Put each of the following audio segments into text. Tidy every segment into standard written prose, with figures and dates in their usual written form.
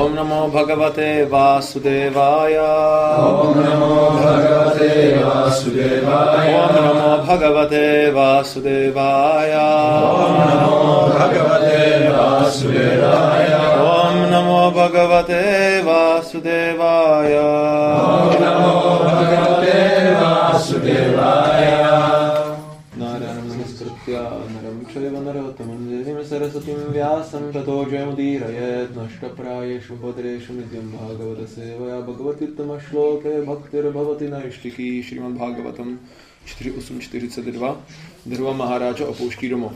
Om namo bhagavate Vasudevaya. Om namo bhagavate Vasudevaya. Om namo bhagavate Vasudevaya. Om namo bhagavate Vasudevaya. Om namo bhagavate Vasudevaya. Om namo bhagavate Vasudevaya. Narayanam namaskritya naram chaiva narottamam devim sarasatim vyasam tato jayamudiraye nashtaprayeshu bhadreshu nityam bhagavata sevaya bhagavatittama shloke bhaktir bhavati naishtiki. Šrimad Bhagavatam 4.8.42. Dhruva Maharáža opouští domov.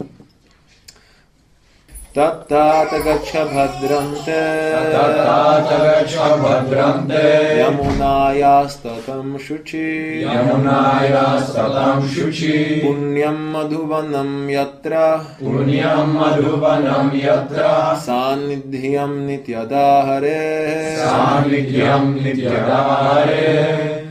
Tattata gaccha bhadrante yamunayastatam shuchi punyam madhuvanam yatra sannidhyam nityadahare.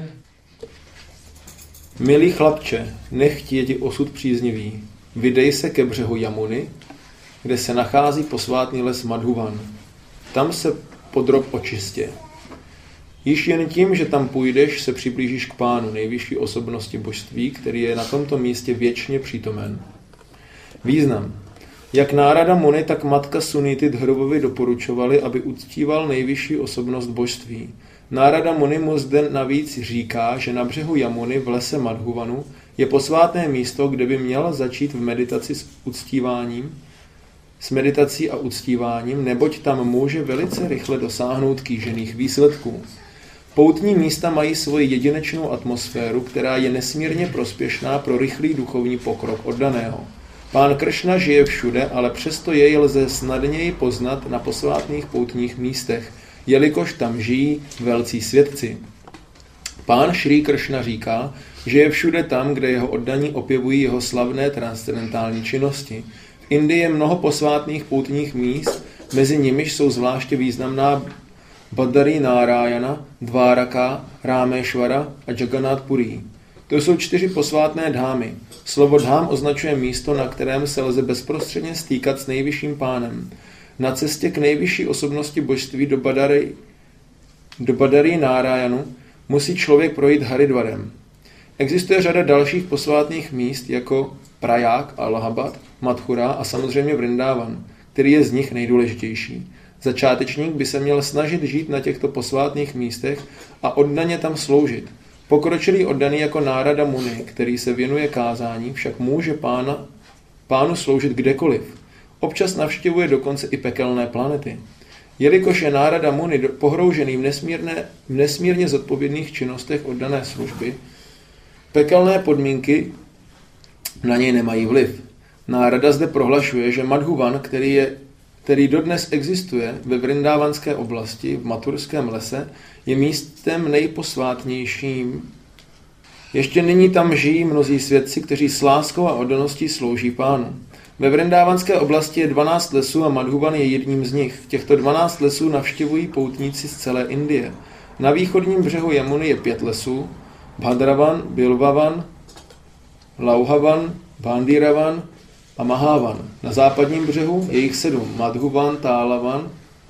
Milý chlapče, nechť je ti osud příznivý. Vydej se ke břehu Jamuny, kde se nachází posvátný les Madhuvan. Tam se podrob očistě. Již jen tím, že tam půjdeš, se přiblížíš k Pánu, nejvyšší osobnosti božství, který je na tomto místě věčně přítomen. Význam. Jak Nárada Muni, tak matka Sunity Dhruvovi doporučovali, aby uctíval nejvyšší osobnost božství. Nárada Muni mu zde navíc říká, že na břehu Jamuny v lese Madhuvanu je posvátné místo, kde by měl začít v meditaci s meditací a uctíváním, neboť tam může velice rychle dosáhnout kýžených výsledků. Poutní místa mají svoji jedinečnou atmosféru, která je nesmírně prospěšná pro rychlý duchovní pokrok oddaného. Pán Kršna žije všude, ale přesto jej lze snadněji poznat na posvátných poutních místech, jelikož tam žijí velcí svědci. Pán Šrí Kršna říká, že je všude tam, kde jeho oddaní opěvují jeho slavné transcendentální činnosti. V Indii je mnoho posvátných poutních míst, mezi nimiž jsou zvláště významná Badari Narayana, Dváraka, Rámeshvara a Jagannath Puri. To jsou 4 posvátné dhámy. Slovo dhám označuje místo, na kterém se lze bezprostředně stýkat s nejvyšším pánem. Na cestě k nejvyšší osobnosti božství do Badari Narayanu musí člověk projít Haridvarem. Existuje řada dalších posvátných míst jako Praják, Allahabad, Mathura a samozřejmě Vrindavan, který je z nich nejdůležitější. Začátečník by se měl snažit žít na těchto posvátných místech a oddaně tam sloužit. Pokročilý oddaný jako Nárada Muni, který se věnuje kázání, však může pánu sloužit kdekoliv. Občas navštěvuje dokonce i pekelné planety. Jelikož je Nárada Muni pohroužený v nesmírně zodpovědných činnostech oddané služby, pekelné podmínky na něj nemají vliv. Nárada zde prohlašuje, že Madhuvan, který dodnes existuje ve Vrindávanské oblasti v Mathurském lese, je místem nejposvátnějším. Ještě nyní tam žijí mnozí svědci, kteří s láskou a oddaností slouží pánu. Ve Vrindávanské oblasti je 12 lesů a Madhuvan je jedním z nich. Těchto 12 lesů navštěvují poutníci z celé Indie. Na východním břehu Jamuny je 5 lesů: Bhadravan, Bilvavan, Lauhavan, Bandiravan a Mahavan. Na západním břehu je jich 7: Madhuvan, Tálavan,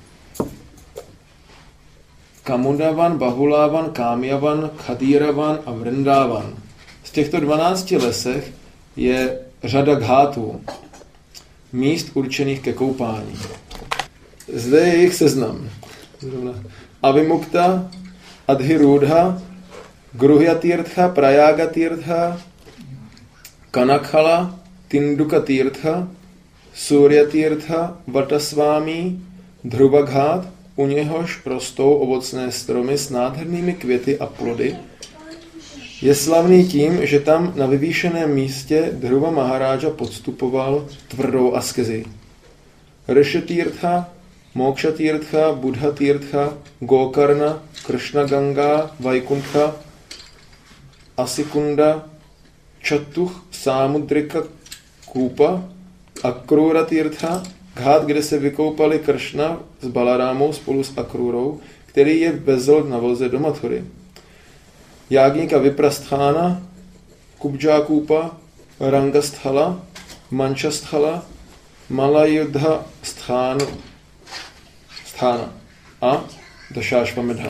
Kamundavan, Bahulavan, Kámyavan, Khadiravan a Vrindavan. Z těchto 12 lesech je řada ghátů, míst určených ke koupání. Zde je jejich seznam. Avimukta, Adhirudha, Gruhya-tirtha, Prayaga-tirtha, Kanakhala, Tinduka-tirtha, Surya-tirtha, Vatasvámi, Dhruva-ghát, u něhož rostou ovocné stromy s nádhernými květy a plody. Je slavný tím, že tam na vyvýšeném místě Dhruva Maharáža podstupoval tvrdou askezi. Risha-tirtha, Moksha-tirtha, Buddha-tirtha, Gokarna, Krishna-ganga, Vaikuntha, Asikunda, Chatuh, Samudrika, Kůpa, Akrura-tirtha, ghát, kde se vykoupali Kršna s Balarámou spolu s Akrurou, který je vezl na voze do Mathury. Jágníka Viprasthána, Kubdžákůpa, Rangasthala, Manchasthala, Malayudha Sthana. a Dašášvamedha.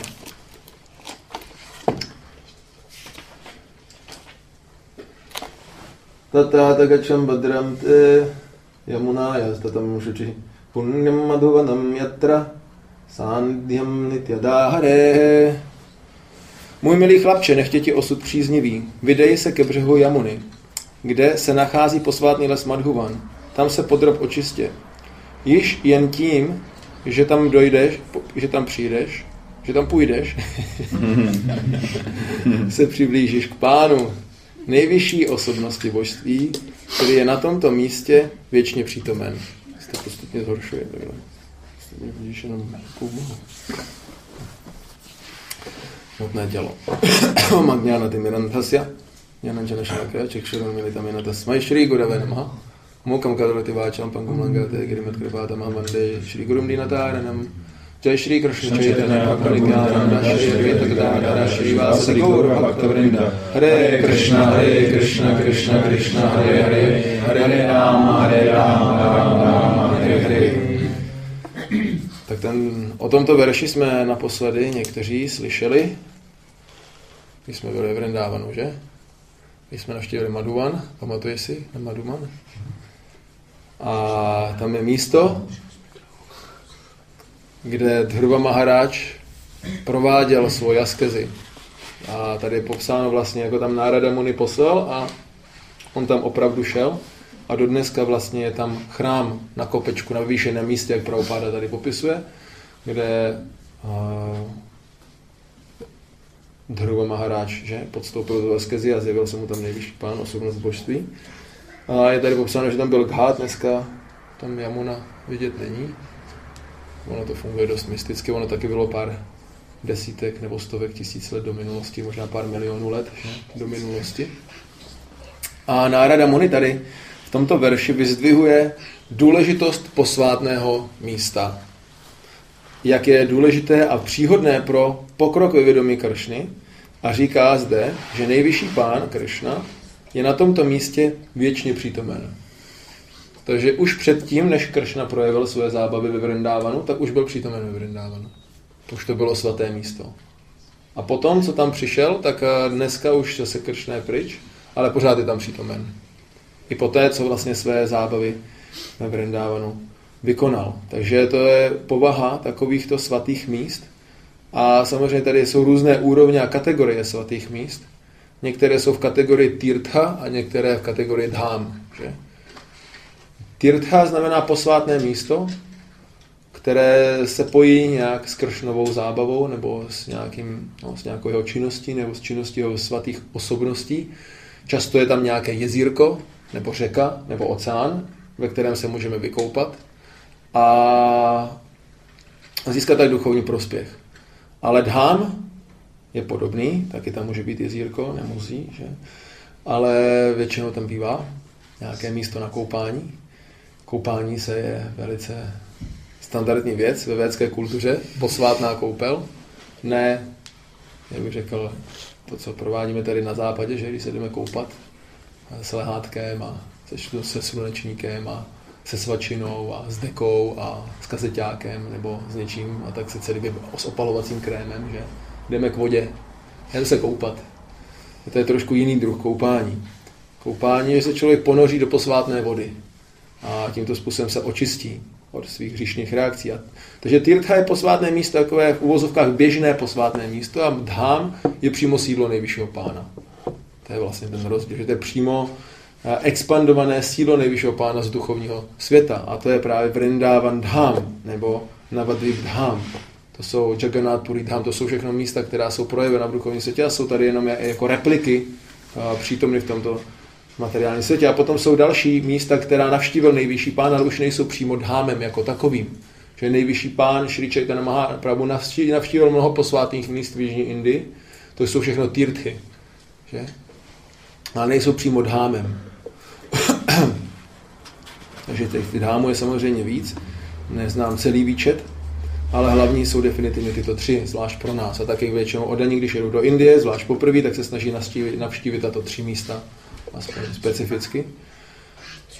Tatáta gaccham badram te yamunaya statam shuchi punyam madhuvanam yatra sandhyam nityadahare. Můj milý chlapče, nechtě ti osud příznivý, vydej se ke břehu Jamuny, kde se nachází posvátný les Madhuvan. Tam se podrob očistě. Již jen tím, že tam dojdeš, že tam přijdeš, že tam půjdeš, se přiblížíš k Pánu, nejvyšší osobnosti božství, který je na tomto místě věčně přítomen. To postupně zhoršuje. Vidíš jenom hmotné tělo. Magňána Timirandhasya, Jnananjana Šakra, Čekšuram Militamina Tasmai, Shri Gurave Namaha, Mukam Kadalati Váčam, Pangum Langate, Girimat Kripátam Hamande, Shri Gurum Dinatáranam, Jai Shri Krishna Chaitanya Prabhu Nityananda, Shri Advaita Gadadhara, Shri Vasadi Gaur Bhakta-vrinda, Hare Krishna, Krishna Krishna, Hare Hare, Hare Rama, Rama, Hare Hare. Tak o tomto verši jsme naposledy někteří slyšeli, když jsme byli v Vrindávanu, že? Když jsme navštívili Madhuvan, pamatuješ si na Madhuvan? A tam je místo, kde Dhruva Maharaj prováděl svou askezi. A tady je popsáno vlastně, jako tam Nárada Muni poslal a on tam opravdu šel. A do dneska vlastně je tam chrám na kopečku, na vyvýšeném místě, jak Prabhupáda tady popisuje, kde Dhruva Maharaj podstoupil do askezi a zjevil se mu tam nejvyšší Pán, osobnost božství. A je tady popsáno, že tam byl Ghát, dneska tam Jamuna vidět není. Ono to funguje dost mysticky, ono taky bylo pár desítek nebo stovek tisíc let do minulosti, možná pár milionů let do minulosti. A Nárada Muni tady v tomto verši vyzdvihuje důležitost posvátného místa. Jak je důležité a příhodné pro pokrok ve vědomí Kršny a říká zde, že nejvyšší Pán Kršna je na tomto místě věčně přítomen. Takže už předtím, než Kršna projevil své zábavy ve Vrindávanu, tak už byl přítomen ve Vrindávanu. Už to bylo svaté místo. A potom, co tam přišel, tak dneska už zase Kršna je pryč, ale pořád je tam přítomen. I poté, co vlastně své zábavy ve Vrindávanu vykonal. Takže to je povaha takovýchto svatých míst. A samozřejmě tady jsou různé úrovně a kategorie svatých míst. Některé jsou v kategorii tirtha a některé v kategorii dhám. Že? Tirtha znamená posvátné místo, které se pojí nějak s Kršnovou zábavou nebo s nějakou jeho činností nebo s činností jeho svatých osobností. Často je tam nějaké jezírko nebo řeka nebo oceán, ve kterém se můžeme vykoupat a získat tak duchovní prospěch. Ale dhám je podobný, taky tam může být jezírko, nemusí, že? Ale většinou tam bývá nějaké místo na koupání. Koupání se je velice standardní věc ve védské kultuře, posvátná koupel. Ne, jak bych řekl, to, co provádíme tady na západě, že když se jdeme koupat s lehátkem a se slunečníkem a se svačinou a s dekou a s kazeťákem nebo s něčím a tak se celý s opalovacím krémem, že jdeme k vodě, jen se koupat. To je trošku jiný druh koupání. Koupání je, že se člověk ponoří do posvátné vody a tímto způsobem se očistí od svých hříšných reakcí. Takže tirtha je posvátné místo, takové v uvozovkách běžné posvátné místo a dhám je přímo sídlo nejvyššího Pána. To je vlastně ten rozdíl, že to je přímo expandované sídlo nejvyššího Pána z duchovního světa. A to je právě Vrindavan Dham nebo Navadvip Dham. To jsou Jagannath Puri Dham, to jsou všechno místa, která jsou projevena v duchovním světě a jsou tady jenom jako repliky přítomny v tomto materiálním světě. A potom jsou další místa, která navštívil nejvyšší Pán, ale už nejsou přímo dhámem jako takovým. Že nejvyšší Pán Šri Chaitanya Mahaprabhu navštívil mnoho posvátných míst v Jižní Indii. To jsou všechno tirthy. Že? Ale nejsou přímo dhámem. Takže těch dhámů je samozřejmě víc. Neznám celý výčet, ale hlavní jsou definitivně tyto tři, zvlášť pro nás. A taky většinou oddaní, když jedou do Indie, zvlášť poprvé, tak se snaží navštívit tato tři místa, aspoň specificky,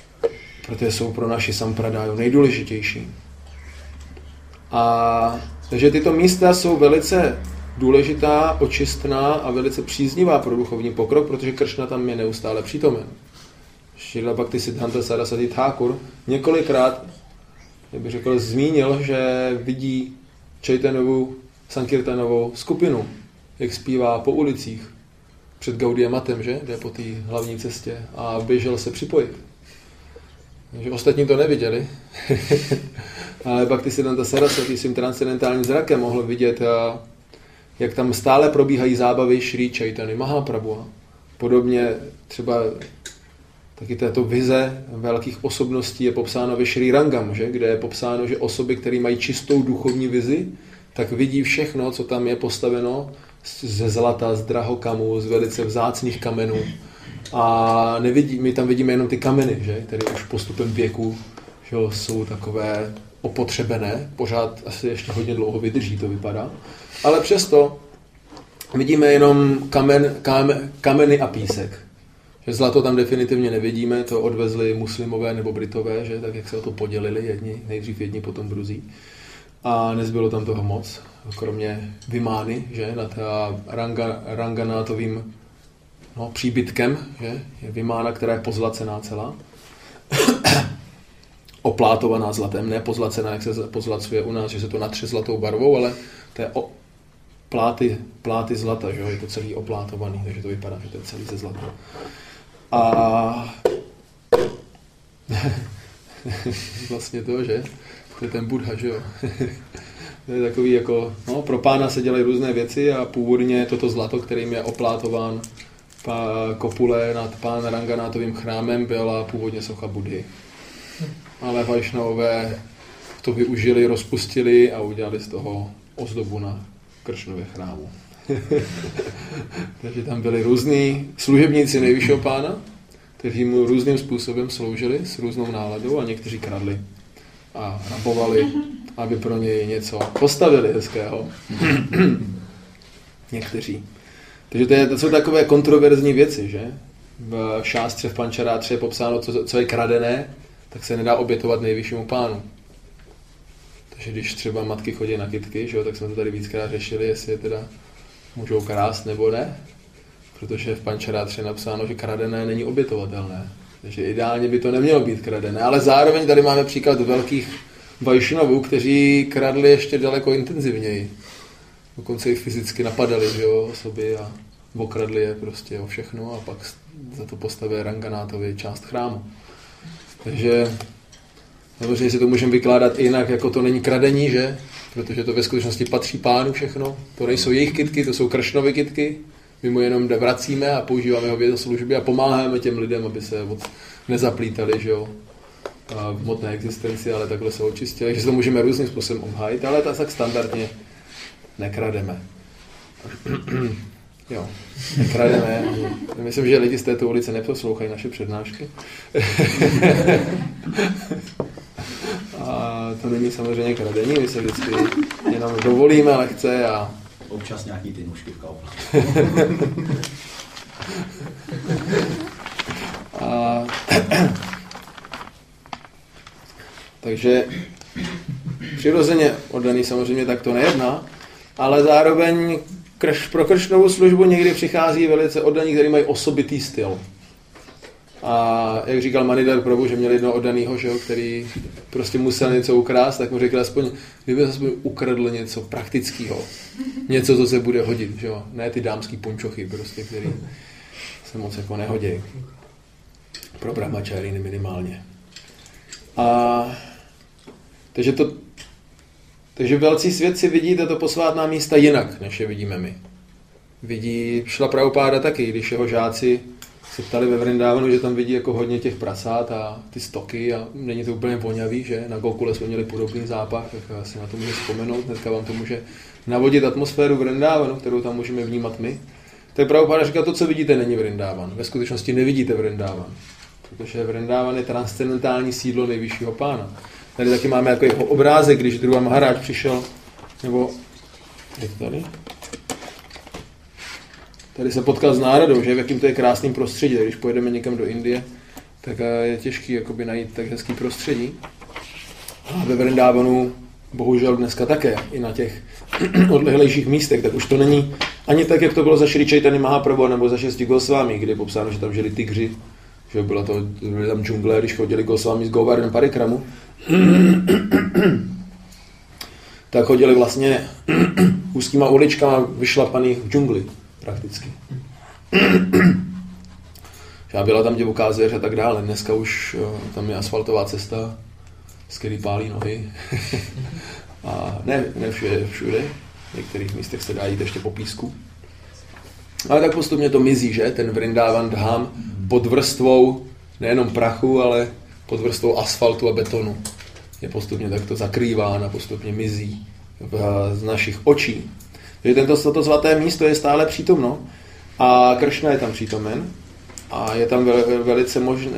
protože jsou pro naši sampradáju nejdůležitější. A Takže tyto místa jsou velice důležitá, očistná a velice příznivá pro duchovní pokrok, protože Kršna tam je neustále přítomen. Šrila Bhaktisiddhanta Saraswati Thakur několikrát, jak bych řekl, zmínil, že vidí Chaitanovu Sankirtanovou skupinu, jak zpívá po ulicích před Gaudiamatem, že? Jde po té hlavní cestě a běžel se připojit. Takže ostatní to neviděli, ale Bhaktisiddhanta Saraswati svým transcendentálním zrakem mohl vidět, jak tam stále probíhají zábavy Šrí Chaitany Mahaprabhu. Podobně třeba taky této vize velkých osobností je popsáno ve Šrí Rangam, že? Kde je popsáno, že osoby, které mají čistou duchovní vizi, tak vidí všechno, co tam je postaveno ze zlata, z drahokamů, z velice vzácných kamenů. A my tam vidíme jenom ty kameny, že? Které už postupem věku, že jsou takové opotřebené, pořád asi ještě hodně dlouho vydrží, to vypadá. Ale přesto vidíme jenom kameny a písek. Že zlato tam definitivně nevidíme, to odvezli muslimové nebo Britové, že? Tak jak se o to podělili, nejdřív jedni, potom druzí. A nezbylo tam toho moc, kromě Vimány, že? Nad Ranganátovým příbytkem, že? Je Vimána, která je pozlacená celá. Oplátovaná zlatem, ne pozlacená, jak se pozlacuje u nás, že se to natře zlatou barvou, ale to je pláty zlata, že? Je to celý oplátovaný, takže to vypadá, že to je celý ze zlata. A vlastně to, že? To je ten Buddha, že jo? To je takový jako, pro pána se dělají různé věci a původně toto zlato, kterým je oplátován kopule nad pán Ranganátovým chrámem, byla původně socha Buddhy. Ale Vajšnavové to využili, rozpustili a udělali z toho ozdobu na Kršnově chrámu. Takže tam byli různí služebníci nejvyššího pána, kteří mu různým způsobem sloužili s různou náladou a někteří kradli a rabovali, aby pro něj něco postavili hezkého. Někteří. Takže to jsou takové kontroverzní věci, že? V šástře, v Pančarátře je popsáno, co je kradené, tak se nedá obětovat nejvyššímu pánu. Takže když třeba matky chodí na kytky, že jo, tak jsme to tady víckrát řešili, jestli je teda můžou krást nebo ne, protože v Pančarátře je napsáno, že kradené není obětovatelné. Takže ideálně by to nemělo být kradené, ale zároveň tady máme příklad velkých Vajšnavů, kteří kradli ještě daleko intenzivněji. Dokonce i fyzicky napadali, že jo, osoby a okradli je prostě o všechno a pak za to postaví Ranganátovi část chrámu. Takže samozřejmě si to můžeme vykládat jinak, jako to není kradení, že? Protože to ve skutečnosti patří pánu všechno. To nejsou jejich kytky, to jsou Kršnovy kytky. My mu jenom vracíme a používáme ho v jeho službě a pomáháme těm lidem, aby se nezaplítali, že jo, v hmotné existenci, ale takhle se očistili. Takže to můžeme různým způsobem obhájit, ale tak standardně nekrademe. Jo, nekrademe. Myslím, že lidi z této ulice neposlouchají naše přednášky. A to není samozřejmě kradení, my se vždycky jenom dovolíme lehce a občas nějaký ty nůžky v Kauflandu. Takže přirozeně oddaný samozřejmě tak to nejedná, ale zároveň pro Kršnovu službu někdy přichází velice oddaní, který mají osobitý styl. A jak říkal Manidhar Prabhu, že měl jednoho oddanýho, že jo, který prostě musel něco ukrást, tak mu řekl aspoň, kdyby aspoň ukradl něco praktického. Něco, co se bude hodit, že jo. Ne ty dámský punčochy, prostě, který se moc jako nehodí. Pro brahmačáriny minimálně. Takže velcí svědci vidí tato posvátná místa jinak, než je vidíme my. Vidí Šla Prabhupáda taky, když jeho žáci se ptali ve Vrindávanu, že tam vidí jako hodně těch prasát a ty stoky a není to úplně vonavý, že na Gokule jsme měli podobný zápach, tak si na to může vzpomenout, hnedka vám to může navodit atmosféru Vrindávanu, kterou tam můžeme vnímat my. Tak Prabhupáda říká, to, co vidíte, není Vrindávan. Ve skutečnosti nevidíte Vrindávan, protože Vrindávan je transcendentální sídlo nejvyššího pána. Tady taky máme jako jeho obrázek, když Dhruva Maharaj přišel, nebo je to tady? Tady se potkal s národou, že v jakým to je krásným prostředí. Když pojedeme někam do Indie, tak je těžký jakoby najít tak hezký prostředí. A ve Vrindávanu bohužel dneska také, i na těch odlehlejších místech, tak už to není ani tak, jak to bylo za Šri Chaitanya Mahaprabhu nebo za 6 Gosvámi, kdy je popsáno, že tam žili tygři, že byly tam džungle, když chodili Gosvámi s Govardhan Parikramu, tak chodili vlastně úzkýma uličkama vyšlapaných v džungli prakticky. A byla tam divoká zvěř a tak dále. Dneska už tam je asfaltová cesta, z který pálí nohy. A ne všude. V některých místech se dá jít ještě po písku. Ale tak postupně to mizí, že? Ten Vrindavan Dham pod vrstvou nejenom prachu, ale pod vrstvou asfaltu a betonu. Je postupně takto zakrýván a postupně mizí z našich očí. Takže toto svaté místo je stále přítomno a Kršna je tam přítomen a je tam velice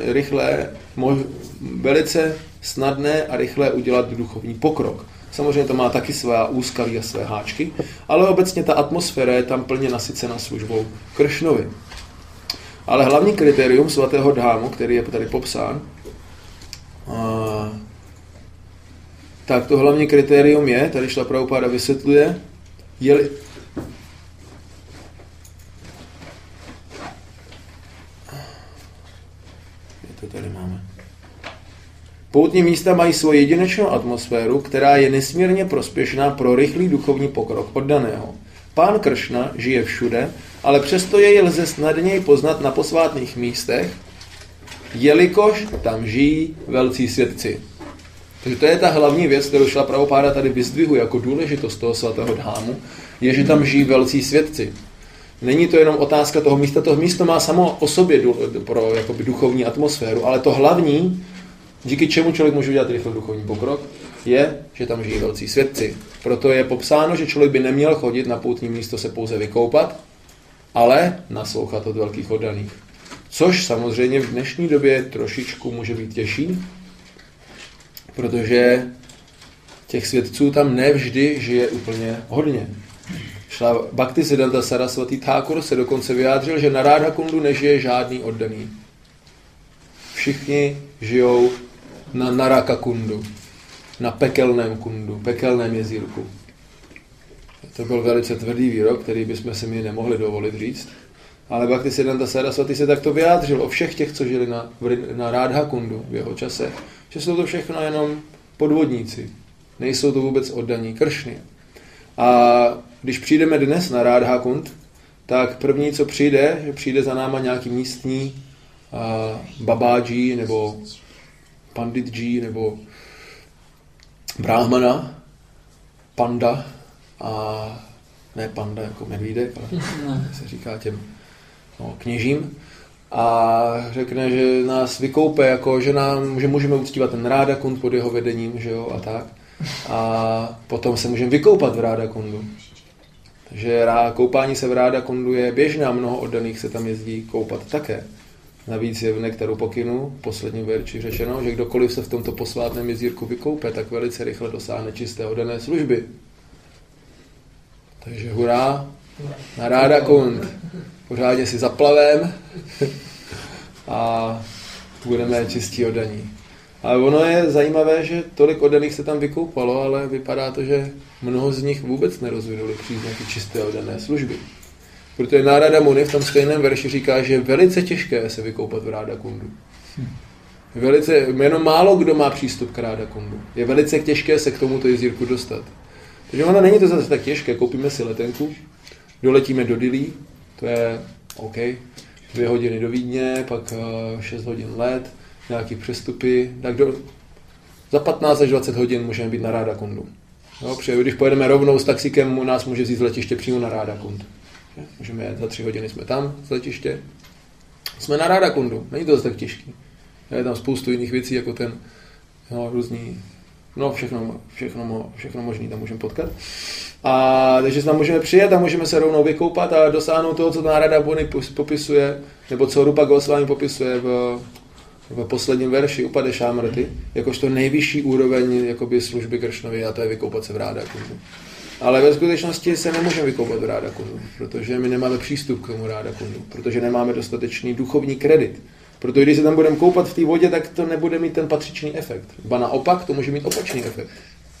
velice snadné a rychlé udělat duchovní pokrok. Samozřejmě to má taky své úskalí a své háčky, ale obecně ta atmosféra je tam plně nasycena službou Kršnovi. Ale hlavní kritérium svatého dhámu, který je tady popsán, tak to hlavní kritérium je, tady Šla Prabhupáda vysvětluje, tady máme. Poutní místa mají svoji jedinečnou atmosféru, která je nesmírně prospěšná pro rychlý duchovní pokrok oddaného. Pán Kršna žije všude, ale přesto jej lze snadněji poznat na posvátných místech, jelikož tam žijí velcí svědci. Takže to je ta hlavní věc, kterou Šla Prabhupáda tady vyzdvihuje jako důležitost toho svatého dhámu, je, že tam žijí velcí svědci. Není to jenom otázka toho místa, to místo má samo o sobě pro jakoby duchovní atmosféru, ale to hlavní, díky čemu člověk může udělat rychlý duchovní pokrok, je, že tam žijí velcí svědci. Proto je popsáno, že člověk by neměl chodit na poutní místo se pouze vykoupat, ale naslouchat od velkých oddaných. Což samozřejmě v dnešní době trošičku může být těžší, protože těch svědců tam nevždy žije úplně hodně. Bhaktisiddhanta Saraswati Thakur se dokonce vyjádřil, že na Radha Kundu nežije žádný oddaný. Všichni žijou na Naraka Kundu, na pekelném kundu, pekelném jezírku. To byl velice tvrdý výrok, který bychom si mi nemohli dovolit říct. Ale Bhaktisiddhanta Saraswati se takto vyjádřil o všech těch, co žili na Radha Kundu v jeho čase, že jsou to všechno jenom podvodníci. Nejsou to vůbec oddaní Kršny. A když přijdeme dnes na Radha Kund, tak první, co přijde, že přijde za náma nějaký místní babáji nebo panditji nebo brahmana, panda, a ne panda jako medvídek, ale se říká těm kněžím, a řekne, že nás vykoupe, jako, že můžeme uctívat ten Radha Kund pod jeho vedením, že jo, a tak. A potom se můžeme vykoupat v Radha Kundu. Takže koupání se v Radha Kundu je běžné a mnoho oddaných se tam jezdí koupat také. Navíc je v Nektaru Pokynu, posledním verši řečeno, že kdokoliv se v tomto posvátném jezírku vykoupe, tak velice rychle dosáhne čisté oddané služby. Takže hurá na Radha Kund. Pořádně si zaplavem a budeme čistí oddaní. Ale ono je zajímavé, že tolik oddaných se tam vykoupalo, ale vypadá to, že mnoho z nich vůbec nerozvinuli příznaky čisté oddané služby. Protože Narada Muni v tom stejném verši říká, že je velice těžké se vykoupat v Radha Kundu. Jenom málo kdo má přístup k Radha Kundu. Je velice těžké se k tomuto jezírku dostat. Takže ono není to zase tak těžké. Koupíme si letenku, doletíme do Dillí, to je OK, 2 hodiny do Vídně, pak 6 hodin let, nějaký přestupy, tak za 15 až 20 hodin můžeme být na Radha Kundu. No, když pojedeme rovnou s taxikem, nás může vzít z letiště přímo na Radha Kund. Můžeme jet, za 3 hodiny jsme tam z letiště. Jsme na Radha Kundu, není to zase tak těžký. Je tam spoustu jiných věcí, jako ten různý, všechno možný tam můžeme potkat. A takže tam můžeme přijet a můžeme se rovnou vykoupat a dosáhnout toho, co Narada Muni popisuje, nebo co Rupa Goswami popisuje v posledním verši Upadešamrty, jakožto nejvyšší úroveň jakoby služby Kršnovi, a to je vykoupat se v Radha Kundu. Ale ve skutečnosti se nemůžeme vykoupat v Radha Kundu, protože my nemáme přístup k tomu Radha Kundu, protože nemáme dostatečný duchovní kredit. Protože když se tam budeme koupat v té vodě, tak to nebude mít ten patřičný efekt. Ba naopak, to může mít opačný efekt.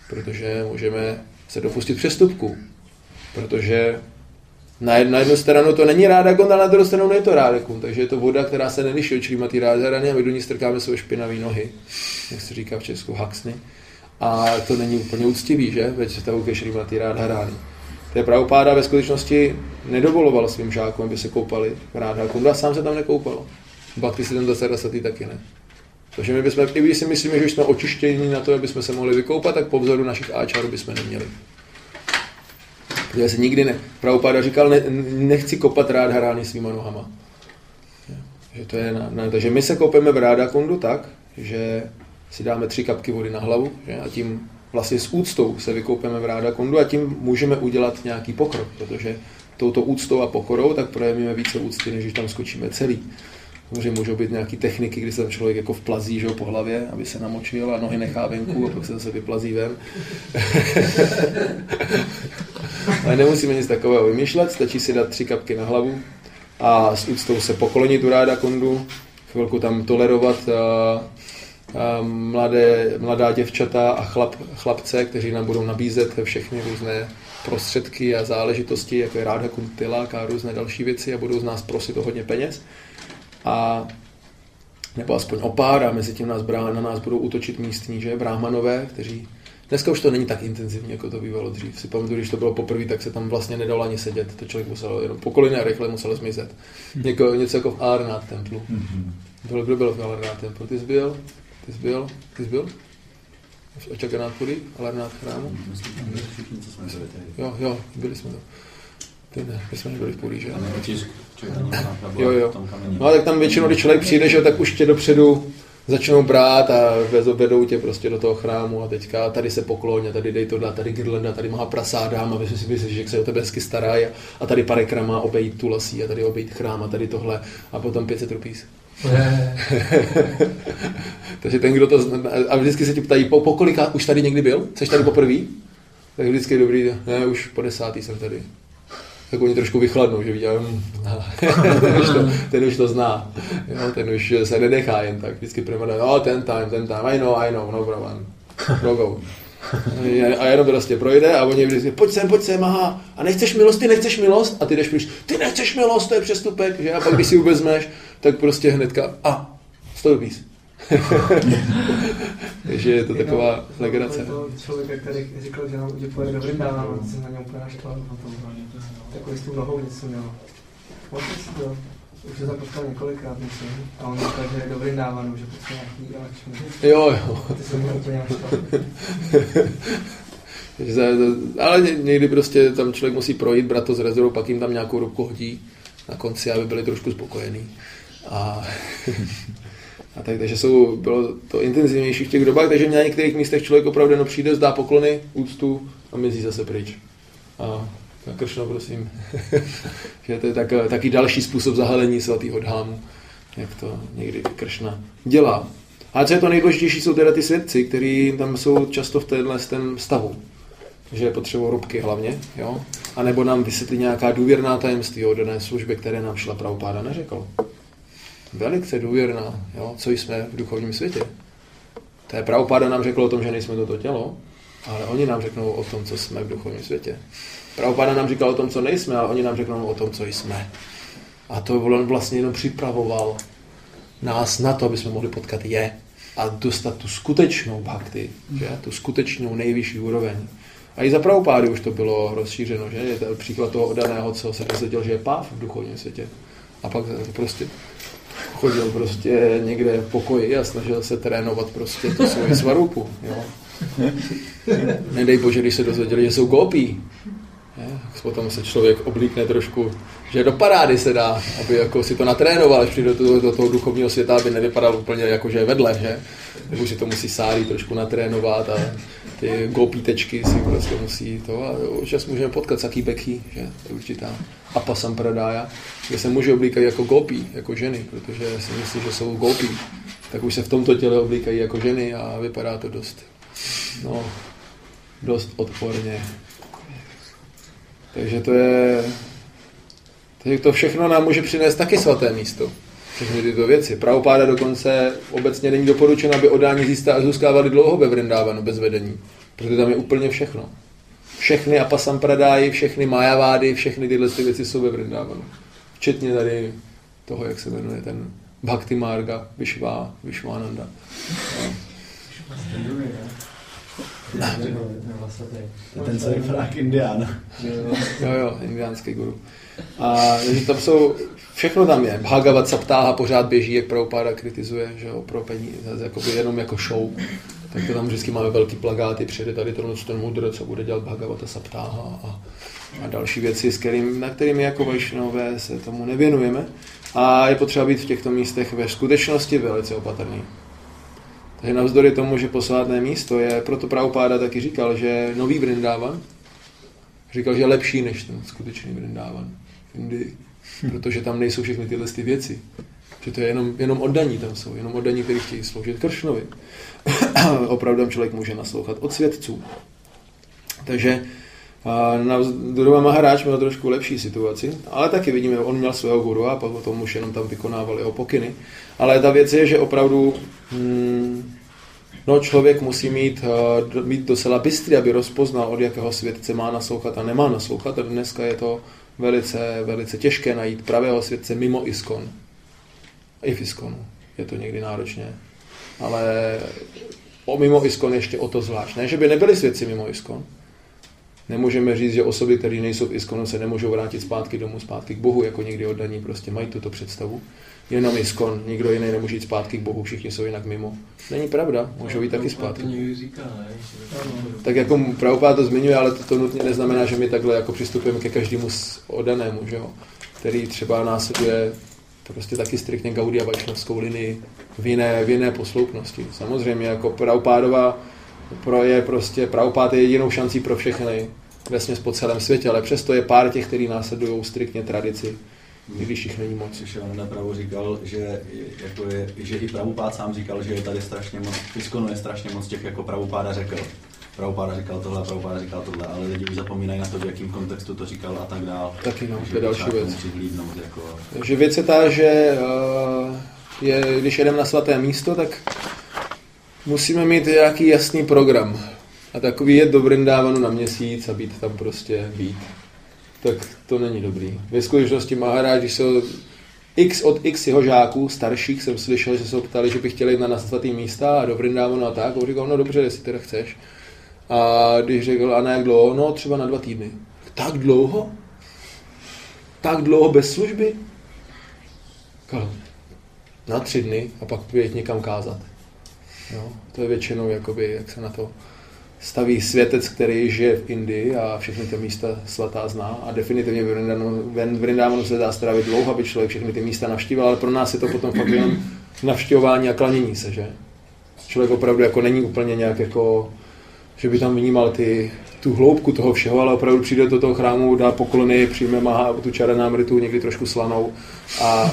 protože můžeme se dopustit přestupku, protože na jednu stranu to není Ráda Kund, ale na druhou stranu je to Ráda Kund, takže je to voda, která se neliší od Šrímati Radharani a my do ní strkáme své špinavé nohy, jak se říká v Česku haxny. A to není úplně úctivý, že? Ve vztahu ke Šrímati Radharani. To je Prabhupáda ve skutečnosti nedovoloval svým žákům, aby se koupali v Ráda Kundu a sám se tam nekoupal. Bhaktisiddhanta Saraswati taky ne. Takže my bychom, i když si myslíme, že jsme očištění na to, aby jsme se mohli vykoupat, tak po vzoru našich áčarů bychom neměli. Protože se nikdy ne. Prabhupáda říkal, nechci kopat Radharani svýma nohama. Že to je takže my se koupeme v Ráda Kundu tak, že si dáme 3 kapky vody na hlavu, že? A tím vlastně s úctou se vykoupeme v Ráda Kundu a tím můžeme udělat nějaký pokrok, protože touto úctou a pokorou tak projevíme více úcty, než když tam skočíme celý. Samozřejmě můžou být nějaké techniky, kdy se tam člověk jako vplazí, že, po hlavě, aby se namočil a nohy nechá venku a pak se zase vyplazí ven. Ale nemusíme nic takového vymýšlet, stačí si dát 3 kapky na hlavu a s úctou se poklonit u Ráda Kundu, chvilku tam tolerovat mladá děvčata a chlapce, kteří nám budou nabízet všechny různé prostředky a záležitosti, jako je Radha Kund Tilak a různé další věci a budou z nás prosit o hodně peněz. A nebo aspoň o pár a mezi tím na nás budou útočit místní, že? Brahmanové, kteří... Dneska už to není tak intenzivní, jako to bývalo dřív. Si pamatuju, když to bylo poprvé, tak se tam vlastně nedalo ani sedět. To člověk musel jenom po kolině a rychle musel zmizet. Něco jako v Alarnát templu. Kdo byl v Alarnát templu? Ty jsi byl? V Jagannath-puri, Alarnát chrámu? Jo, byli jsme to. Ty ne, my jsme nebyli v Puri, že? Jo. No a tak tam většinou, když člověk přijde, že, tak už tě dopředu začnou brát a vedou tě prostě do toho chrámu a teďka tady se pokloň a tady dej tohle, tady girlanda, tady má prasádám a vy si myslíš, že se o tebe hezky starají a tady parekra má obejít tu lasí a tady obejít chrám a tady tohle a potom 500 rupees. Takže ten, kdo to zná, a vždycky se ti ptají, po kolika už tady někdy byl? Jsi tady poprvý? Tak vždycky je dobrý, ne, už po 10. jsem tady. Tak oni trošku vychladnou, že viděl, ten už to zná, jo, ten už se nenechá jen tak, vždycky promada, no ten time, I know, no problem, go. A jenom to prostě projde a oni vždycky, pojď sem, aha, a nechceš milost, a ty jdeš pryč, ty nechceš milost, to je přestupek, že, a pak když si ji vezmeš, tak prostě hnedka, 100 rupees. Takže je to taková legrace. Člověk, který říkal, že pojede do Vrindávanu, jsem na něm úplně naštval potom. Takový s tou nohou něco měl. Už se zapotkal několikrát, myslím. A on říkal, že je do Vrindávanu, že prostě nějaký elekčný. Jo. Ty jsem mě úplně naštval. Ale někdy prostě tam člověk musí projít, brát to z rezervu, pak jim tam nějakou ruku hodí na konci, aby byli trošku spokojení. Takže bylo to intenzivnější v těch dobách, takže na některých místech člověk opravdu přijde, zdá poklony, úctu a mizí zase pryč. A Kršno, prosím. Že to je taky další způsob zahalení svatého dhámu, jak to někdy Kršna dělá. A co je to nejdůležitější, jsou teda ty svědci, kteří tam jsou často v téhle stavu. Že potřebují rubky hlavně, jo? A nebo nám vysvětlí nějaká důvěrná tajemství o dané službě, které nám Šrila Prabhupáda neřekl. Velice důvěrná, jo? Co jsme v duchovním světě. To je Prabhupáda nám řekl o tom, že nejsme toto tělo, ale oni nám řeknou o tom, co jsme v duchovním světě. Prabhupáda nám říkal o tom, co nejsme, ale oni nám řeknou o tom, co jsme. A to on vlastně jenom připravoval nás na to, aby jsme mohli potkat je a dostat tu skutečnou bhakti, že? Tu skutečnou nejvyšší úroveň. A i za Prabhupády už to bylo rozšířeno, že? Je to příklad toho oddaného, co se dozvěděl, že je páv v duchovním světě. A pak prostě chodil prostě někde v pokoji a snažil se trénovat prostě tu svoji svarupu, jo. Nedej bože, když se dozvěděli, že jsou gópí. Potom se člověk oblíkne trošku, že do parády se dá, aby jako si to natrénoval, až přijde do toho duchovního světa, aby nevypadal úplně jako, že je vedle, že? Nebo si to musí sáry trošku natrénovat a ty gópítečky si prostě musí to. A občas můžeme potkat saký beky, že? To je určitá apa sampradája, kde se muži oblíkají jako gópí, jako ženy, protože si myslí, že jsou gópí. Tak už se v tomto těle oblíkají jako ženy a vypadá to dost odporně. Takže to všechno nám může přinést taky svaté místo. Všechny tyto věci. Prabhupáda dokonce obecně není doporučeno, aby oddání zůstávali dlouho ve Vrindávanu bez vedení. Protože tam je úplně všechno. Všechny apasampradáji, všechny majavády, všechny tyhle věci jsou ve Vrindávanu. Včetně tady toho, jak se jmenuje ten Bhakti Marga Vishwananda. Ten co je frak indián. Jo, indiánský guru. A takže tam jsou, všechno tam je. Bhagavad Saptáha pořád běží, jak Prabhupáda kritizuje, že jo, pro peníze, jenom jako show. Tak to tam vždycky máme velký plakáty, přijde tady ten mudr, co bude dělat Bhagavata Saptáha a další věci, na kterými jako Vajšnové se tomu nevěnujeme. A je potřeba být v těchto místech ve skutečnosti velice opatrný. Takže navzdory tomu, že posvátné místo je, proto Prabhupáda taky říkal, že nový Vrindávan, říkal, že je lepší než ten skutečný Vrindávan v Indii, protože tam nejsou všechny tyhle věci. Že to je jenom oddaní tam jsou, jenom oddaní, kteří chtějí sloužit Kršnovi. Opravdu tam člověk může naslouchat od svědců. Takže Dhruva Maharaj měl trošku lepší situaci, ale taky vidíme, on měl svého guru a potom už jenom tam vykonával jeho pokyny. Ale ta věc je, že opravdu člověk musí mít docela bystrý, aby rozpoznal, od jakého svědce má naslouchat a nemá naslouchat. A dneska je to velice, velice těžké najít pravého svědce mimo ISKCON. I v ISKCONu je to někdy náročné. Ale mimo ISKCON ještě o to zvlášť. Ne, že by nebyli svědci mimo ISKCON. Nemůžeme říct, že osoby, které nejsou v ISKCONu, se nemůžou vrátit zpátky domů, zpátky k Bohu, jako někdy oddaní, prostě mají tuto představu. Jenom ISKCON, nikdo jiný nemůže jít zpátky k Bohu, všichni jsou jinak mimo. Není pravda, můžou jít taky zpátky. To někdy říká, ne? Tak jako Prabhupáda to zmiňuje, ale to nutně neznamená, že my takhle jako přistupujeme ke každému oddanému, že jo? Který třeba následuje prostě taky striktně Gaudiya Vajšnavskou linii v jiné posloupnosti. Samozřejmě jako Prabhupád je jedinou šancí pro všechny vesměs po celém světě, ale přesto je pár těch, kteří následují striktně tradici, i když jich není moc. Šivananda Prabhu říkal, že i Prabhupád sám říkal, že je tady strašně moc, v ISKCONu je strašně moc těch, jako Prabhupáda řekl. Prabhupáda říkal tohle, Prabhupáda říkal tohle, ale lidi už zapomínají na to, v jakém kontextu to říkal a tak dál. Taky to je další věc. Jako... Takže věc je ta, že když jedeme na svaté místo, tak musíme mít nějaký jasný program. A takový jet do Vrindávanu na měsíc a být tam prostě být. Tak to není dobrý. Ve skutečnosti Maharaj, když se od x jeho žáků, starších, jsem slyšel, že se ho ptali, že by chtěli jít na svatý místa a do Vrindávanu a tak. On říkal, no dobře, jestli teda chceš. A když řekl, a na jak dlouho? No třeba na 2 týdny. Tak dlouho? Tak dlouho bez služby? Na 3 dny a pak jít někam kázat. Jo, to je většinou, jakoby, jak se na to staví světec, který žije v Indii a všechny ty místa svatá zná a definitivně v Vrindávanu se dá strávit dlouho, aby člověk všechny ty místa navštívil, ale pro nás je to potom fakt jen navštěvování a klanění se, že? Člověk opravdu jako není úplně nějak jako, že by tam vnímal tu hloubku toho všeho, ale opravdu přijde do toho chrámu, dá poklony, přijme tu čaranámritu, někdy trošku slanou a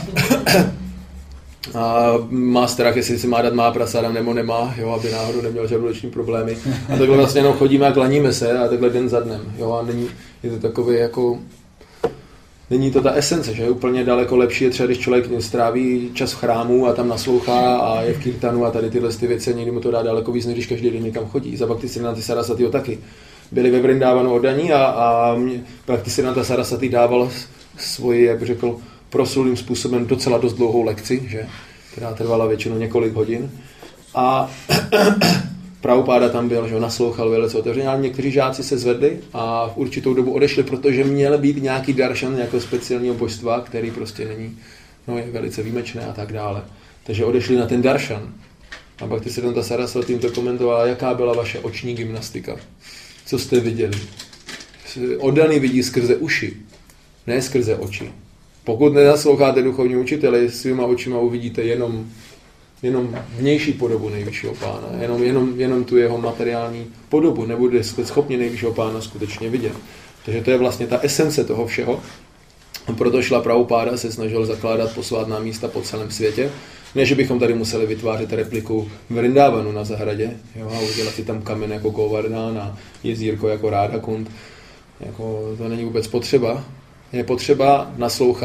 má strach, jestli si má dát Mahaprasádam nebo nemá, jo, aby náhodou neměl žaludeční problémy. A takhle vlastně jenom chodíme a klaníme se a takhle den za dnem. Jo, a je to takový jako... Není to ta esence, že je úplně daleko lepší je třeba, když člověk stráví čas v chrámu a tam naslouchá a je v kirtanu a tady tyhle věci, někdy mu to dá daleko víc, než když každý den někam chodí. Za Bhaktisiddhanta Saraswatiho taky. Byli ve Vrindávanu oddaní a Bhaktisiddhanta Saraswati dával svoji, jak bych řekl, proslulým způsobem docela dost dlouhou lekci, že? Která trvala většinou několik hodin. A Prabhupáda tam byl, že naslouchal velice otevřeně, ale někteří žáci se zvedli a v určitou dobu odešli, protože měl být nějaký darshan, nějakého speciálního božstva, který prostě není, je velice výjimečné a tak dále. Takže odešli na ten darshan. A Bhaktisiddhanta Saraswati jim to komentovala, jaká byla vaše oční gymnastika. Co jste viděli? Oddaný vidí skrze uši, ne skrze oči. Pokud nenasloucháte duchovní učiteli, svýma očima uvidíte jenom vnější podobu nejvyššího pána, jenom tu jeho materiální podobu, nebudete schopni nejvyššího pána skutečně vidět. Takže to je vlastně ta esence toho všeho. Proto šla Prabhupáda se snažil zakládat posvátná místa po celém světě. Ne, že bychom tady museli vytvářet repliku Vrindávanu na zahradě, jo, a udělat si tam kamen jako Govardhan a jezírko jako Radha Kund. Jako, to není vůbec potřeba. Je potřeba naslouchat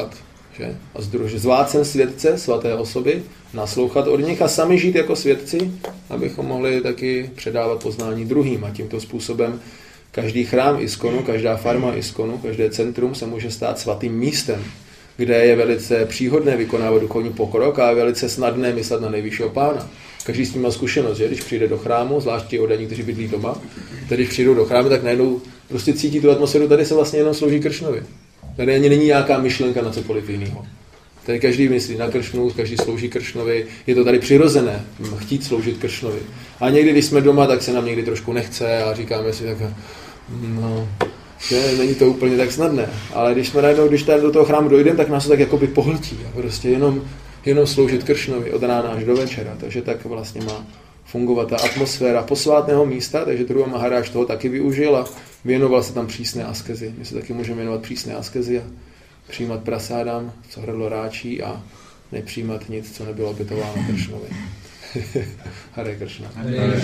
Že? A zvát sem světce, svaté osoby, naslouchat od nich a sami žít jako světci, abychom mohli taky předávat poznání druhým. A tímto způsobem každý chrám Iskonu, každá farma Iskonu, každé centrum se může stát svatým místem, kde je velice příhodné vykonávat duchovní pokrok a je velice snadné myslet na nejvyššího pána. Každý s tím má zkušenost, že když přijde do chrámu, zvlášť ti oddaní, kteří bydlí doma, když přijdou do chrámu, tak najednou prostě cítí tu atmosféru, tady se vlastně jenom slouží Kršnovi. Tady ani není nějaká myšlenka na cokoliv jiného. Tady každý myslí na Kršnu, každý slouží Kršnovi, je to tady přirozené, chtít sloužit Kršnovi. A někdy, když jsme doma, tak se nám někdy trošku nechce a říkáme si tak, no, že není to úplně tak snadné. Ale když tady do toho chrámu dojdeme, tak nás to tak jakoby pohltí. A prostě jenom sloužit Kršnovi od rána až do večera. Takže tak vlastně má fungovat ta atmosféra posvátného místa, takže Dhruva Maharaj toho taky využil a věnoval se tam přísné askezi. My se taky můžeme věnovat přísné askezi a přijímat prasádám, co hrdlo ráčí a nepřijímat nic, co nebylo obětováno Kršnovi. Hare Kršna.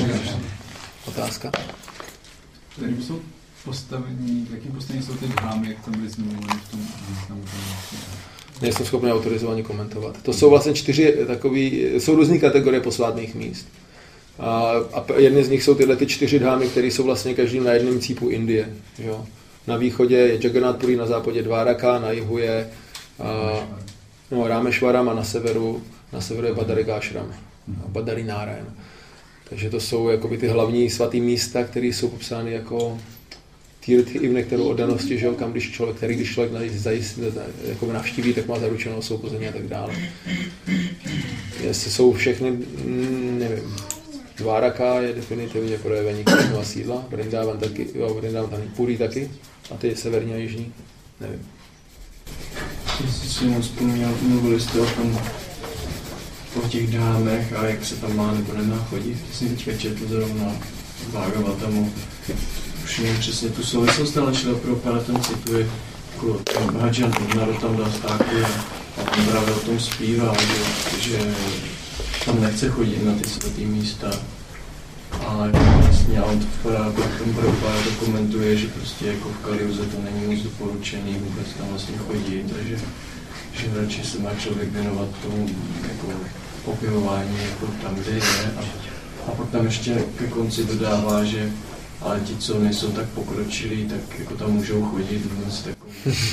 Otázka? Tady jsou postavení, jaký postavení jsou ty dhámy, jak tam byly zmiňované v tom významu? Nejsem schopný autorizovaně komentovat. To jsou vlastně jsou různé kategorie posvátných míst. A jedny z nich jsou tyhle 4 dhámy, které jsou vlastně každým na jednom cípu Indie. Jo. Na východě je Jagannath Puri, na západě Dváraka, na jihu je Rámešvaram a na severu je Badarikášram, Badarinárajana. Takže to jsou jakoby ty hlavní svatý místa, které jsou popsány jako týrthy i v některou oddanosti, že kam když člověk navštíví, tak má zaručenou osvobození a tak dále. Jestli jsou všechny, nevím. Dváraka je definitivně projevení Kršnova sídla, Vrindavan taky, Vrindavan Puri taky, a ty severní a jižní, nevím. Jestli si jenom vzpomněl, mluvili jste o těch dámech a jak se tam má nebo nemá chodit. Já jsem teďka četl zrovna Bhagavatamu. Už nevím přesně tu souvislost, ale šlo pro pár tam cituje jako Bhajan Narotam Dastáky a on právě o tom zpívá, že tam nechce chodit na ty svatý místa, ale vlastně on to Prabhupada to komentuje, že prostě jako v Kaliuze to není moc doporučený vůbec tam vlastně chodit, takže že radši se má člověk věnovat tomu jako opěvování jako tam, kde je a pak tam ještě ke konci dodává, že ale ti, co nejsou tak pokročilí, tak jako tam můžou chodit vůbec takový.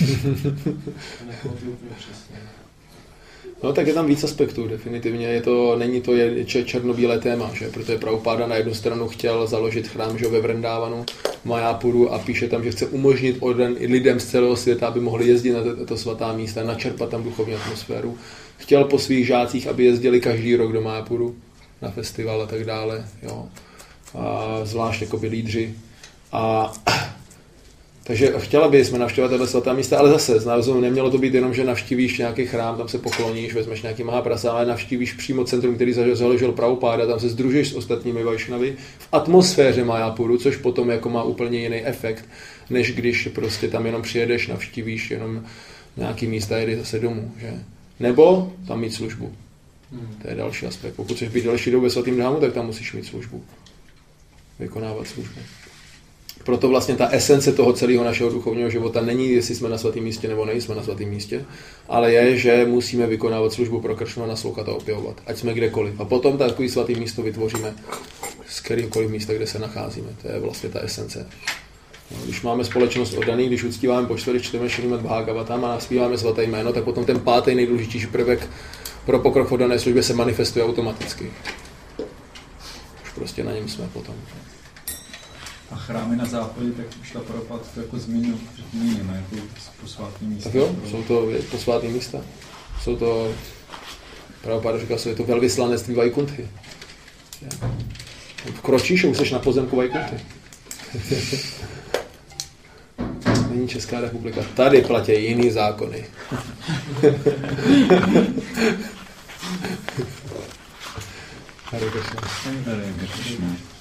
No tak je tam víc aspektů, definitivně. Není to černobílé téma, že? Protože Prabhupáda na jednu stranu chtěl založit chrám, že, ve Vrindávanu, Mayapuru a píše tam, že chce umožnit lidem z celého světa, aby mohli jezdit na tato svatá místa, načerpat tam duchovní atmosféru. Chtěl po svých žácích, aby jezdili každý rok do Mayapuru na festival a tak dále. Jo. A zvlášť jako by lídři. Takže chtěla by jsme navštěvovat tato svatá místa, ale zase nemělo to být jenom, že navštívíš nějaký chrám, tam se pokloníš, vezmeš nějaký Mahaprasad, ale navštívíš přímo centrum, který založil Prabhupáda, tam se sdružíš s ostatními Vajšnavy v atmosféře Mayapuru, což potom jako má úplně jiný efekt, než když prostě tam jenom přijedeš, navštívíš jenom nějaký místa a jedeš zase domů, že? Nebo tam mít službu. To je další aspekt. Pokud chceš být další dobu ve svatým dhámu, tak tam musíš mít službu. Vykonávat službu. Proto vlastně ta esence toho celého našeho duchovního života není, jestli jsme na svatém místě nebo nejsme na svatém místě, ale je, že musíme vykonávat službu pro Kršnu a naslouchat a opěvovat, ať jsme kdekoliv. A potom takový svatý místo vytvoříme z kterýkoliv místa, kde se nacházíme. To je vlastně ta esence. Když máme společnost oddaný, když uctíváme po čtvrtě, čteme Šrimad Bhagavatam a zpíváme svaté jméno, tak potom ten pátý nejdůležitější prvek pro pokrok v oddané službě se manifestuje automaticky. Už prostě na něm jsme potom. A chrámy na západě, tak už ta Prabhupada to jako zmíníme jako posvátný místa. Tak jo, jsou to posvátný místa. Jsou to, Prabhupada říkal, je to velvyslanectví Vajkunthy. Vkročíš a už jsi na pozemku Vajkunthy. Není Česká republika. Tady platí jiný zákony. Hare Krishna.